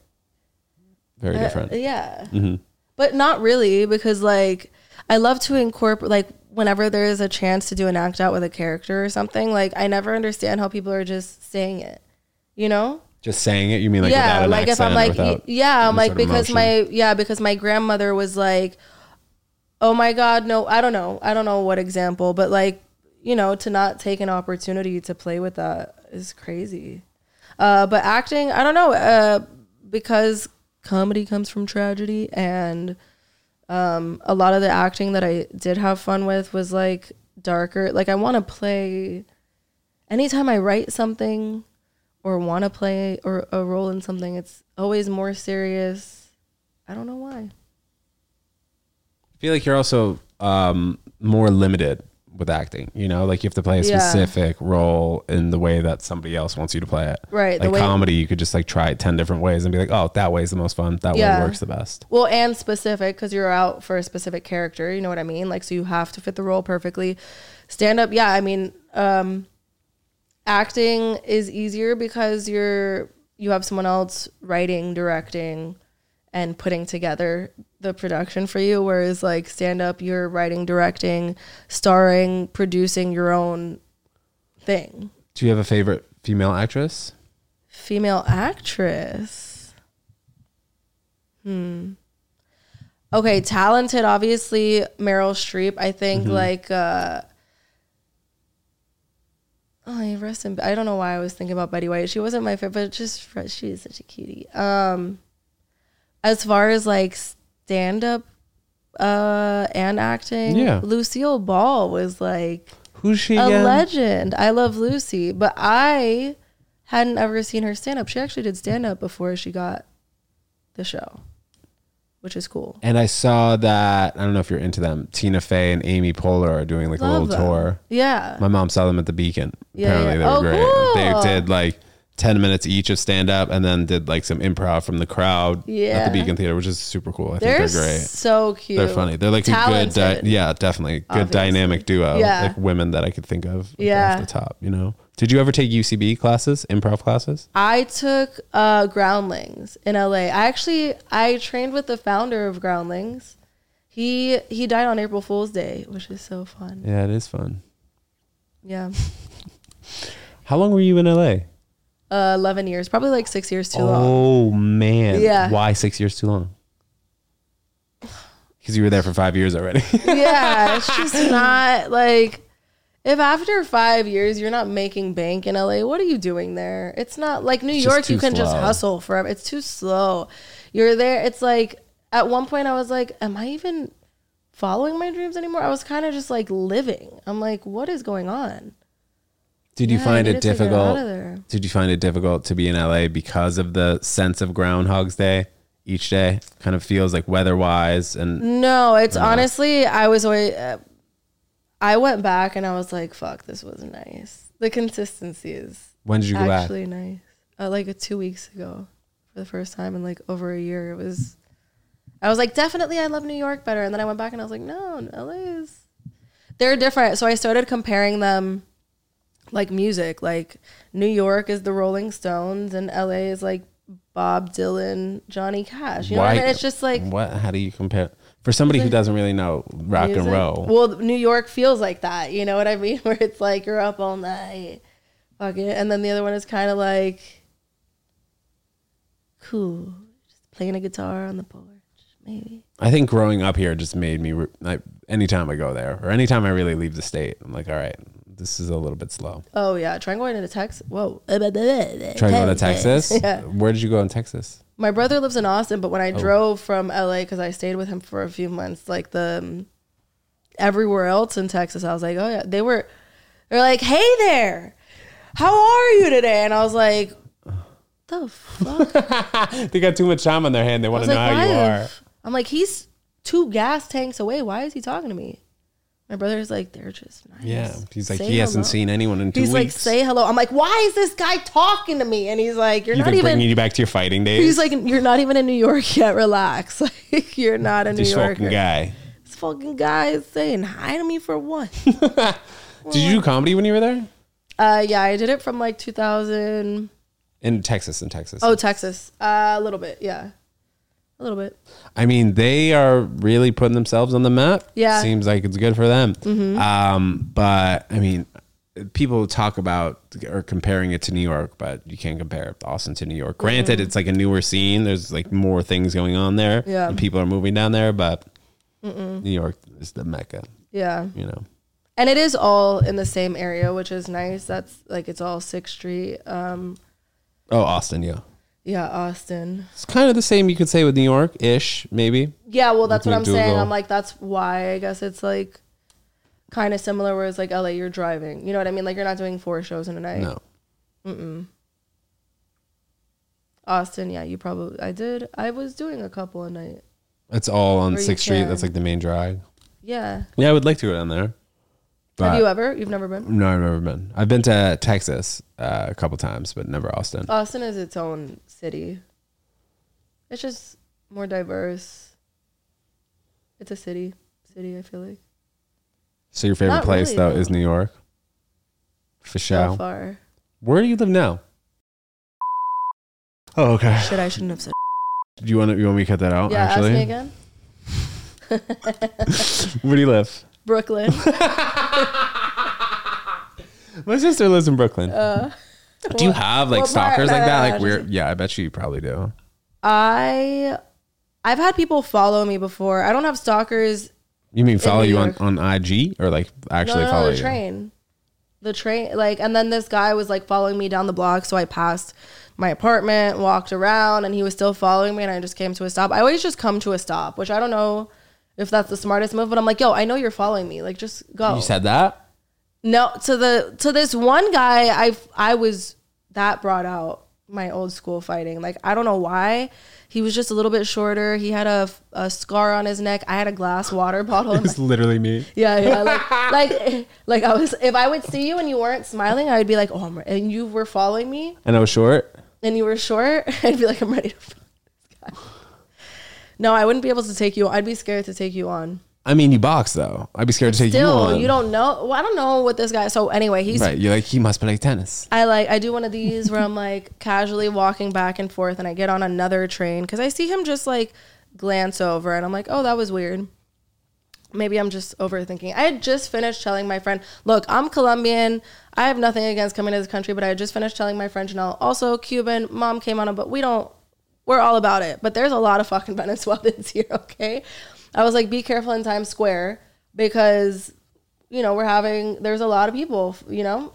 [SPEAKER 5] Very different.
[SPEAKER 1] Yeah.
[SPEAKER 5] Mm-hmm.
[SPEAKER 1] But not really, because like I love to incorporate, like whenever there is a chance to do an act out with a character or something, like I never understand how people are just saying it, you know?
[SPEAKER 5] Just saying it. You mean like without
[SPEAKER 1] Yeah,
[SPEAKER 5] an
[SPEAKER 1] like if I'm
[SPEAKER 5] accent,
[SPEAKER 1] like,
[SPEAKER 5] without
[SPEAKER 1] yeah, I'm
[SPEAKER 5] any
[SPEAKER 1] like,
[SPEAKER 5] sort of
[SPEAKER 1] because
[SPEAKER 5] emotion?
[SPEAKER 1] because my grandmother was like, oh my God, no, I don't know what example, but like, you know, to not take an opportunity to play with that is crazy. But acting, I don't know, because comedy comes from tragedy, and a lot of the acting that I did have fun with was like darker. Like I want to play, anytime I write something or want to play or a role in something, it's always more serious. I don't know why.
[SPEAKER 5] I feel like you're also more limited with acting. You know, like you have to play a
[SPEAKER 1] Yeah.
[SPEAKER 5] specific role in the way that somebody else wants you to play it.
[SPEAKER 1] Right, the
[SPEAKER 5] Like
[SPEAKER 1] way-
[SPEAKER 5] comedy, you could just like try it 10 different ways and be like, oh, that way is the most fun. That
[SPEAKER 1] Yeah.
[SPEAKER 5] way works the best.
[SPEAKER 1] Well, and specific because you're out for a specific character. You know what I mean? Like, so you have to fit the role perfectly. Stand up, yeah. I mean, acting is easier because you have someone else writing, directing, and putting together the production for you. Whereas like stand up, you're writing, directing, starring, producing your own thing.
[SPEAKER 5] Do you have a favorite female actress?
[SPEAKER 1] Female actress. Okay, talented, obviously Meryl Streep. I think oh, yeah, rest in. I don't know why I was thinking about Betty White. She wasn't my favorite, but just she is such a cutie. As far as like stand up and acting,
[SPEAKER 5] Yeah.
[SPEAKER 1] Lucille Ball was like
[SPEAKER 5] Who's she
[SPEAKER 1] a
[SPEAKER 5] again?
[SPEAKER 1] legend. I love Lucy, but I hadn't ever seen her stand up. She actually did stand up before she got the show, which is cool.
[SPEAKER 5] And I saw that, I don't know if you're into them, Tina Fey and Amy Poehler are doing like a
[SPEAKER 1] Love
[SPEAKER 5] little
[SPEAKER 1] them.
[SPEAKER 5] tour.
[SPEAKER 1] Yeah.
[SPEAKER 5] My mom saw them at the Beacon.
[SPEAKER 1] Yeah,
[SPEAKER 5] Apparently
[SPEAKER 1] yeah.
[SPEAKER 5] they were
[SPEAKER 1] Oh,
[SPEAKER 5] great.
[SPEAKER 1] cool.
[SPEAKER 5] They did like 10 minutes each of stand up and then did like some improv from the crowd at
[SPEAKER 1] Yeah.
[SPEAKER 5] the Beacon Theater, which is super cool. I
[SPEAKER 1] They're
[SPEAKER 5] think they're great.
[SPEAKER 1] so cute.
[SPEAKER 5] They're funny. They're like a good,
[SPEAKER 1] Talented.
[SPEAKER 5] yeah, definitely good
[SPEAKER 1] Obviously.
[SPEAKER 5] dynamic duo.
[SPEAKER 1] Yeah.
[SPEAKER 5] Like women that I could think of like,
[SPEAKER 1] Yeah.
[SPEAKER 5] off the top, you know? Did you ever take UCB classes, improv classes?
[SPEAKER 1] I took Groundlings in LA. I trained with the founder of Groundlings. He died on April Fool's Day, which is so fun.
[SPEAKER 5] Yeah, it is fun.
[SPEAKER 1] Yeah.
[SPEAKER 5] How long were you in LA?
[SPEAKER 1] 11 years, probably like 6 years too long.
[SPEAKER 5] Oh man.
[SPEAKER 1] Yeah.
[SPEAKER 5] Why 6 years too long? Because you were there for 5 years already.
[SPEAKER 1] Yeah, it's just not like, if after 5 years you're not making bank in LA, what are you doing there? It's not like New
[SPEAKER 5] It's
[SPEAKER 1] York,
[SPEAKER 5] just
[SPEAKER 1] you
[SPEAKER 5] too
[SPEAKER 1] can just
[SPEAKER 5] slow.
[SPEAKER 1] hustle forever. It's too slow. You're there. It's like, at one point I was like, am I even following my dreams anymore? I was kind of just like living. I'm like, what is going on?
[SPEAKER 5] Did you
[SPEAKER 1] Yeah, I
[SPEAKER 5] find it
[SPEAKER 1] needed to get out
[SPEAKER 5] difficult?
[SPEAKER 1] of there.
[SPEAKER 5] Did you find it difficult to be in LA because of the sense of Groundhog's Day? Each day kind of feels like weather-wise and
[SPEAKER 1] No, it's honestly, I was always, I went back and I was like, fuck, this was nice. The consistency is
[SPEAKER 5] when did you go back?
[SPEAKER 1] actually nice. Like 2 weeks ago for the first time in like over a year. I was like, definitely I love New York better. And then I went back and I was like, no, LA is, they're different. So I started comparing them like music. Like New York is the Rolling Stones and LA is like Bob Dylan, Johnny Cash. You know what I mean? It's just like
[SPEAKER 5] what? How do you compare? For somebody who doesn't really know rock and
[SPEAKER 1] music.
[SPEAKER 5] roll,
[SPEAKER 1] Well, New York feels like that. You know what I mean? Where it's like you're up all night, fuck it. And then the other one is kind of like cool, just playing a guitar on the porch, maybe.
[SPEAKER 5] I think growing up here just made me. Anytime I go there, or anytime I really leave the state, I'm like, all right, this is a little bit slow.
[SPEAKER 1] Oh yeah, trying going into Texas. Whoa,
[SPEAKER 5] Try to go to Texas.
[SPEAKER 1] Yeah.
[SPEAKER 5] Where did you go in Texas?
[SPEAKER 1] My brother lives in Austin, but when
[SPEAKER 5] Oh.
[SPEAKER 1] I drove from LA, because I stayed with him for a few months, like everywhere else in Texas, I was like, oh yeah, they're like, hey there, how are you today? And I was like, the fuck?
[SPEAKER 5] They got too much time on their hand. They
[SPEAKER 1] I
[SPEAKER 5] want
[SPEAKER 1] was
[SPEAKER 5] to know
[SPEAKER 1] like,
[SPEAKER 5] how you
[SPEAKER 1] why?
[SPEAKER 5] are.
[SPEAKER 1] I'm like, he's 2 gas tanks away. Why is he talking to me? My brother's like, they're just nice.
[SPEAKER 5] Yeah, he's like,
[SPEAKER 1] Say
[SPEAKER 5] he hasn't
[SPEAKER 1] hello.
[SPEAKER 5] seen anyone in 2
[SPEAKER 1] He's
[SPEAKER 5] weeks.
[SPEAKER 1] like, say hello. I'm like, why is this guy talking to me? And he's like, you're
[SPEAKER 5] you
[SPEAKER 1] not
[SPEAKER 5] think
[SPEAKER 1] even.
[SPEAKER 5] bringing you back to your fighting days?
[SPEAKER 1] He's like, you're not even in New York yet. Relax. Like, you're not a New
[SPEAKER 5] this
[SPEAKER 1] Yorker.
[SPEAKER 5] fucking guy.
[SPEAKER 1] This fucking guy is saying hi to me for what?
[SPEAKER 5] Did you do comedy when you were there?
[SPEAKER 1] Yeah, I did it from like 2000.
[SPEAKER 5] In Texas.
[SPEAKER 1] Oh, Texas. A little bit. Yeah. A little bit.
[SPEAKER 5] I mean, they are really putting themselves on the map.
[SPEAKER 1] Yeah.
[SPEAKER 5] Seems like it's good for them. But I mean, people talk about or comparing it to New York, but you can't compare Austin to New York. Granted, it's like a newer scene. There's like more things going on there.
[SPEAKER 1] Yeah.
[SPEAKER 5] And people are moving down there, but New York is the Mecca,
[SPEAKER 1] Yeah.
[SPEAKER 5] you know.
[SPEAKER 1] And it is all in the same area, which is nice. That's like, it's all 6th Street.
[SPEAKER 5] Oh, Austin, yeah.
[SPEAKER 1] Yeah, Austin.
[SPEAKER 5] It's kind of the same you could say with New York-ish, maybe.
[SPEAKER 1] Yeah, well, that's what I'm
[SPEAKER 5] Between
[SPEAKER 1] saying.
[SPEAKER 5] Dougal.
[SPEAKER 1] I'm like, that's why I guess it's like kind of similar, whereas like LA, you're driving. You know what I mean? Like, you're not doing 4 shows in a night.
[SPEAKER 5] No.
[SPEAKER 1] Austin, yeah, I was doing a couple a night.
[SPEAKER 5] It's all on
[SPEAKER 1] Or you
[SPEAKER 5] 6th Street.
[SPEAKER 1] can.
[SPEAKER 5] That's like the main drag.
[SPEAKER 1] Yeah.
[SPEAKER 5] Yeah, I would like to go down there. But
[SPEAKER 1] Have you ever? You've never been?
[SPEAKER 5] No, I've never been. I've been to Texas a couple times, but never Austin.
[SPEAKER 1] Austin is its own city. It's just more diverse. It's a city, I feel like.
[SPEAKER 5] So your favorite
[SPEAKER 1] Not
[SPEAKER 5] place,
[SPEAKER 1] really,
[SPEAKER 5] though,
[SPEAKER 1] though.
[SPEAKER 5] is New York? For sure.
[SPEAKER 1] So far.
[SPEAKER 5] Where do you live now? Oh, okay.
[SPEAKER 1] Shit, I shouldn't have said.
[SPEAKER 5] Do you want me to cut that out,
[SPEAKER 1] Yeah,
[SPEAKER 5] actually?
[SPEAKER 1] ask me again.
[SPEAKER 5] Where do you live?
[SPEAKER 1] Brooklyn.
[SPEAKER 5] My sister lives in Brooklyn. Do you have like
[SPEAKER 1] what part?
[SPEAKER 5] stalkers like that? Like
[SPEAKER 1] Just-
[SPEAKER 5] weird? Yeah, I bet you probably do.
[SPEAKER 1] I've had people follow me before. I don't have stalkers.
[SPEAKER 5] You mean follow
[SPEAKER 1] New
[SPEAKER 5] you
[SPEAKER 1] York.
[SPEAKER 5] on IG or like actually
[SPEAKER 1] No,
[SPEAKER 5] follow
[SPEAKER 1] the
[SPEAKER 5] you?
[SPEAKER 1] train. The train, like, and then this guy was like following me down the block. So I passed my apartment, walked around, and he was still following me. And I just came to a stop. I always just come to a stop, which I don't know if that's the smartest move, but I'm like, yo, I know you're following me. Like, just go.
[SPEAKER 5] You said that?
[SPEAKER 1] No, to this one guy, I was that brought out my old school fighting. Like, I don't know why. He was just a little bit shorter. He had a scar on his neck. I had a glass water bottle.
[SPEAKER 5] It's literally me.
[SPEAKER 1] Yeah. Like I was. If I would see you and you weren't smiling, I would be like, oh, and you were following me,
[SPEAKER 5] And I was short.
[SPEAKER 1] and you were short, I'd be like, I'm ready to fight this guy. No, I wouldn't be able to take you. I'd be scared to take you on.
[SPEAKER 5] I mean, you box though. I'd be scared to take you
[SPEAKER 1] Still,
[SPEAKER 5] on.
[SPEAKER 1] you don't know. Well, I don't know what this guy. So anyway, he's
[SPEAKER 5] Right. You're like, he must play tennis.
[SPEAKER 1] I do one of these where I'm like casually walking back and forth and I get on another train because I see him just like glance over and I'm like, oh, that was weird. Maybe I'm just overthinking. I had just finished telling my friend, look, I'm Colombian. I have nothing against coming to this country, but I had just finished telling my friend Janelle, also Cuban. Mom came on it, but we're all about it. But there's a lot of fucking Venezuelans here, okay? I was like, be careful in Times Square because, you know, there's a lot of people, you know?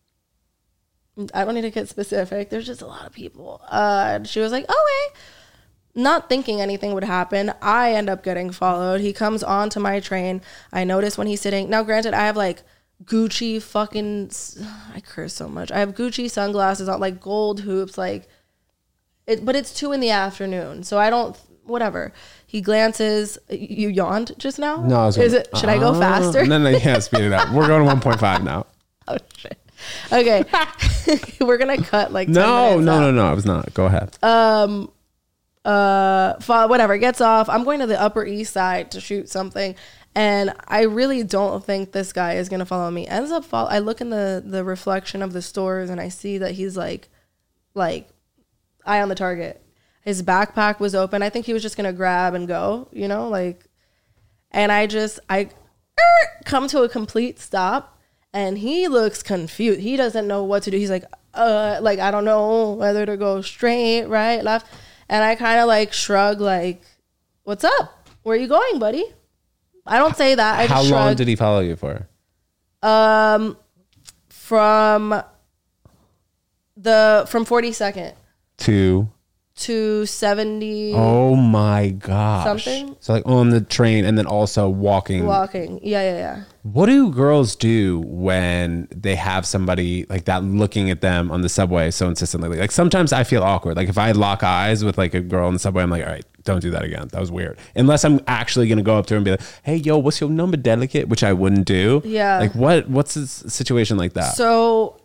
[SPEAKER 1] I don't need to get specific. There's just a lot of people. And she was like, oh, hey. Not thinking anything would happen. I end up getting followed. He comes onto my train. I notice when he's sitting. Now, granted, I have like Gucci fucking, I curse so much. I have Gucci sunglasses on, like gold hoops, like, but it's 2 PM. So I don't, whatever. He glances. You yawned just now?
[SPEAKER 5] No, I was
[SPEAKER 1] Should I go faster?
[SPEAKER 5] No, yeah, speed it up. We're going to 1.5 now.
[SPEAKER 1] Oh, shit. Okay. We're going to cut like 10
[SPEAKER 5] No,
[SPEAKER 1] minutes out.
[SPEAKER 5] no. I was not. Go ahead.
[SPEAKER 1] Whatever, gets off. I'm going to the Upper East Side to shoot something, and I really don't think this guy is gonna follow me. Ends up I look in the reflection of the stores and I see that he's like eye on the target. His backpack was open. I think he was just gonna grab and go, you know, like, and I come to a complete stop and he looks confused. He doesn't know what to do. He's like I don't know whether to go straight, right, left. And I kind of like shrug, like, what's up? Where are you going, buddy? I don't say that. I
[SPEAKER 5] How
[SPEAKER 1] just
[SPEAKER 5] long
[SPEAKER 1] shrug.
[SPEAKER 5] did he follow you for?
[SPEAKER 1] From 42nd
[SPEAKER 5] To
[SPEAKER 1] to 70
[SPEAKER 5] oh my gosh.
[SPEAKER 1] Something?
[SPEAKER 5] So like on the train and then also walking.
[SPEAKER 1] walking. Yeah.
[SPEAKER 5] What do girls do when they have somebody like that looking at them on the subway so insistently? Like sometimes I feel awkward. Like if I lock eyes with like a girl on the subway, I'm like, all right, don't do that again. That was weird. Unless I'm actually gonna go up to her and be like, hey, yo, what's your number, delicate? Which I wouldn't do.
[SPEAKER 1] Yeah.
[SPEAKER 5] Like what's a situation like that?
[SPEAKER 1] So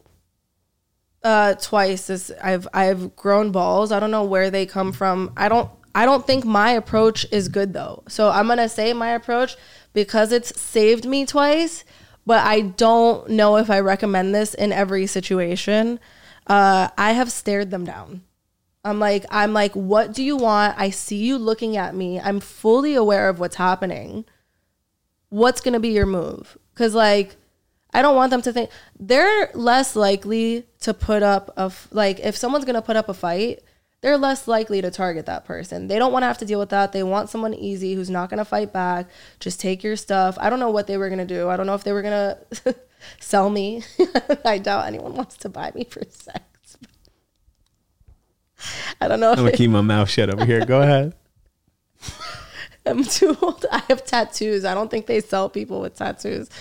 [SPEAKER 1] twice I've grown balls. I don't know where they come from. I don't think my approach is good though. So I'm going to say my approach because it's saved me twice, but I don't know if I recommend this in every situation. I have stared them down. I'm like, what do you want? I see you looking at me. I'm fully aware of what's happening. What's going to be your move? Cuz like I don't want them to think they're less likely to put up if someone's going to put up a fight, they're less likely to target that person. They don't want to have to deal with that. They want someone easy who's not going to fight back. Just take your stuff. I don't know what they were going to do. I don't know if they were going to sell me. I doubt anyone wants to buy me for sex. I don't know.
[SPEAKER 5] I'm gonna keep my mouth shut over here. Go ahead.
[SPEAKER 1] I'm too old. I have tattoos. I don't think they sell people with tattoos.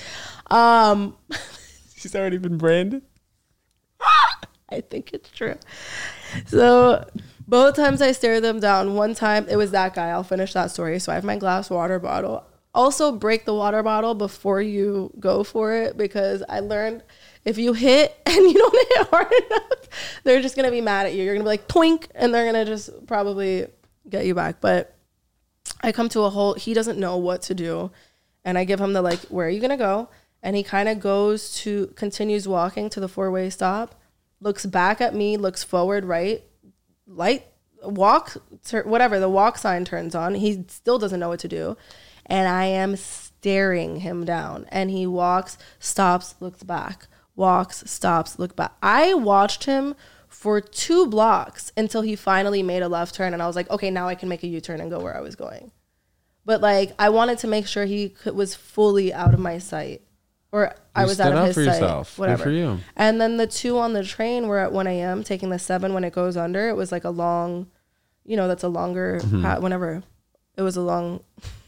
[SPEAKER 5] She's already been branded.
[SPEAKER 1] I think it's true. So both times I stared them down. One time it was that guy. I'll finish that story. So I have my glass water bottle. Also, break the water bottle before you go for it, because I learned if you hit and you don't hit hard enough, they're just going to be mad at you. You're going to be like, toink, and they're going to just probably get you back. But I come to a hole. He doesn't know what to do. And I give him the, like, where are you going to go? And he kind of continues walking to the 4-way stop, looks back at me, looks forward, right, light, walk, whatever, the walk sign turns on. He still doesn't know what to do. And I am staring him down. And he walks, stops, looks back. Walks, stops, look back. I watched him for 2 blocks until he finally made a left turn. And I was like, okay, now I can make a U-turn and go where I was going. But, like, I wanted to make sure he was fully out of my sight. Or I was out of his sight.
[SPEAKER 5] Yourself.
[SPEAKER 1] Whatever.
[SPEAKER 5] Good for you.
[SPEAKER 1] And then the 2 on the train were at 1 a.m. taking the 7 when it goes under. It was like a long, that's a longer, whenever. It was a long...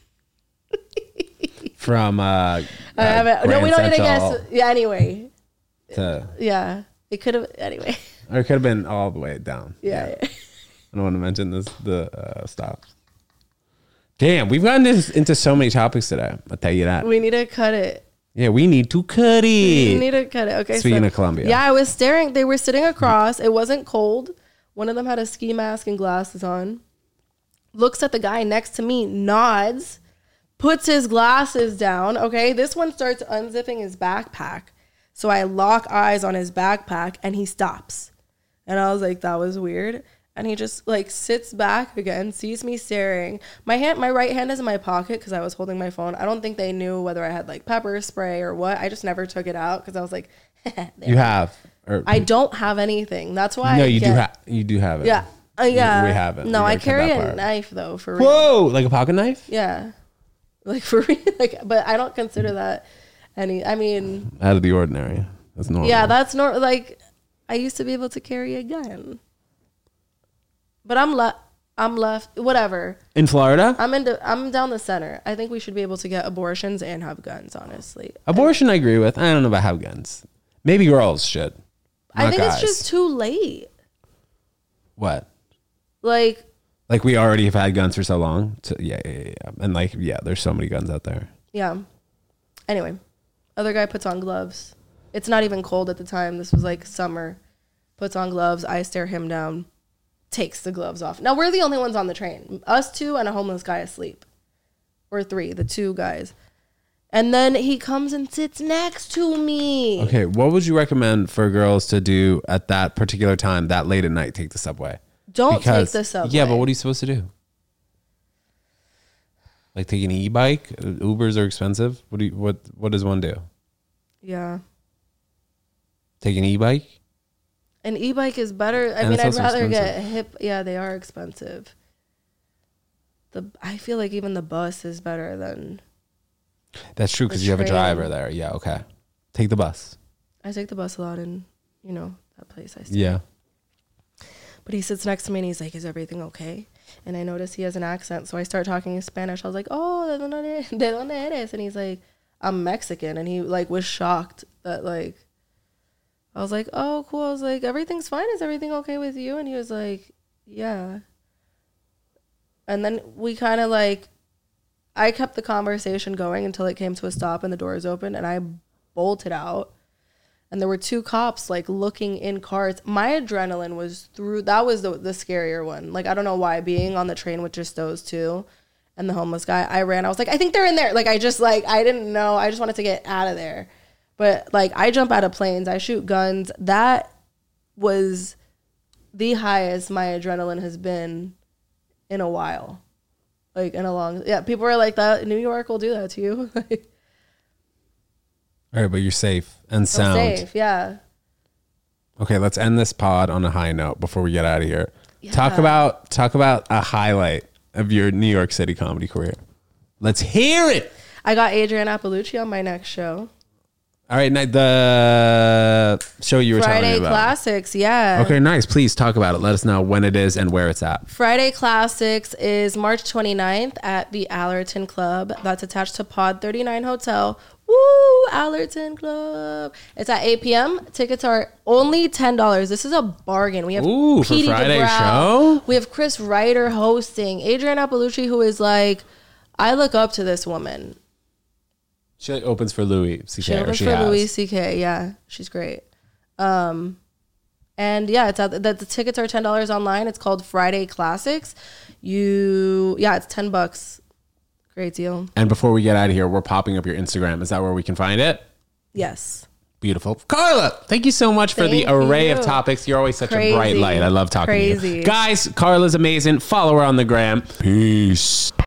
[SPEAKER 5] From
[SPEAKER 1] I haven't. No, we don't need to guess. Yeah. Anyway. Yeah. It could have. Anyway.
[SPEAKER 5] Or it could have been all the way down.
[SPEAKER 1] Yeah.
[SPEAKER 5] I don't want to mention the stops. Damn, we've gotten into so many topics today. I'll tell you that.
[SPEAKER 1] We need to cut it.
[SPEAKER 5] Yeah, we need to cut it.
[SPEAKER 1] We need to cut it. Okay.
[SPEAKER 5] Speaking of Colombia.
[SPEAKER 1] Yeah, I was staring. They were sitting across. It wasn't cold. One of them had a ski mask and glasses on. Looks at the guy next to me, nods. Puts his glasses down, okay? This one starts unzipping his backpack. So I lock eyes on his backpack, and he stops. And I was like, that was weird. And he just, like, sits back again, sees me staring. My right hand is in my pocket because I was holding my phone. I don't think they knew whether I had, like, pepper spray or what. I just never took it out because I was like,
[SPEAKER 5] you have.
[SPEAKER 1] I don't have anything. That's why
[SPEAKER 5] you do have it.
[SPEAKER 1] Yeah. Yeah.
[SPEAKER 5] We have it.
[SPEAKER 1] No, I carry a knife, though, for real.
[SPEAKER 5] Whoa! Like a pocket knife?
[SPEAKER 1] Yeah. Like, for real, like, but I don't consider that out
[SPEAKER 5] of the ordinary. That's normal.
[SPEAKER 1] Yeah, that's normal. Like, I used to be able to carry a gun, but I'm left, whatever.
[SPEAKER 5] In Florida?
[SPEAKER 1] I'm down the center. I think we should be able to get abortions and have guns, honestly.
[SPEAKER 5] Abortion, I agree with. I don't know about have guns. Maybe girls should.
[SPEAKER 1] I think
[SPEAKER 5] guys.
[SPEAKER 1] it's just too late.
[SPEAKER 5] What?
[SPEAKER 1] Like
[SPEAKER 5] we already have had guns for so long. Yeah. And there's so many guns out there.
[SPEAKER 1] Yeah. Anyway, other guy puts on gloves. It's not even cold at the time. This was like summer. Puts on gloves. I stare him down. Takes the gloves off. Now we're the only ones on the train. Us 2 and a homeless guy asleep. Or 3, the 2 guys. And then he comes and sits next to me.
[SPEAKER 5] Okay, what would you recommend for girls to do at that particular time, that late at night, take the subway?
[SPEAKER 1] Don't take the subway.
[SPEAKER 5] Yeah, but what are you supposed to do? Like take an e-bike? Ubers are expensive. What does one do?
[SPEAKER 1] Yeah.
[SPEAKER 5] Take an e-bike?
[SPEAKER 1] An e-bike is better. I'd rather get hip. Yeah, they are expensive. I feel like even the bus is better than.
[SPEAKER 5] That's true because you have a driver there. Yeah, okay. Take the bus.
[SPEAKER 1] I take the bus a lot in, that place I stay.
[SPEAKER 5] Yeah.
[SPEAKER 1] But he sits next to me and he's like, is everything okay? And I notice he has an accent. So I start talking in Spanish. I was like, oh, ¿de dónde eres? And he's like, I'm Mexican. And he like was shocked that like, I was like, oh, cool. I was like, everything's fine. Is everything okay with you? And he was like, yeah. And then we kind of like, I kept the conversation going until it came to a stop and the doors opened and I bolted out. And there were 2 cops like looking in cars. My adrenaline was through. That was the scarier one. Like, I don't know why, being on the train with just those 2 and the homeless guy, I ran. I was like, I think they're in there. Like, I didn't know. I just wanted to get out of there. But like, I jump out of planes. I shoot guns. That was the highest my adrenaline has been in a while. Like in a long, people are like that. New York will do that to you.
[SPEAKER 5] All right, but you're safe and sound.
[SPEAKER 1] I'm safe, yeah.
[SPEAKER 5] Okay, let's end this pod on a high note before we get out of here. Yeah. Talk about a highlight of your New York City comedy career. Let's hear it.
[SPEAKER 1] I got Adrienne Appalucci on my next show.
[SPEAKER 5] All right, the show you were telling me about.
[SPEAKER 1] Friday Classics, yeah.
[SPEAKER 5] Okay, nice. Please talk about it. Let us know when it is and where it's at.
[SPEAKER 1] Friday Classics is March 29th at the Allerton Club. That's attached to Pod 39 Hotel. Woo, Allerton Club. It's at 8 p.m. Tickets are only $10. This is a bargain. We have
[SPEAKER 5] for Friday show?
[SPEAKER 1] We have Chris Ryder hosting. Adrienne Appalucci, who is like, I look up to this woman.
[SPEAKER 5] She like opens for Louis C.K.
[SPEAKER 1] She opens for Louis C.K. Yeah, she's great. And yeah, it's out. The tickets are $10 online. It's called Friday Classics. It's $10. Great deal.
[SPEAKER 5] And before we get out of here, we're popping up your Instagram. Is that where we can find it?
[SPEAKER 1] Yes.
[SPEAKER 5] Beautiful. Carla, thank you so much for the array of topics. You're always such a bright light. I love talking to you. Guys, Carla's amazing. Follow her on the gram. Peace.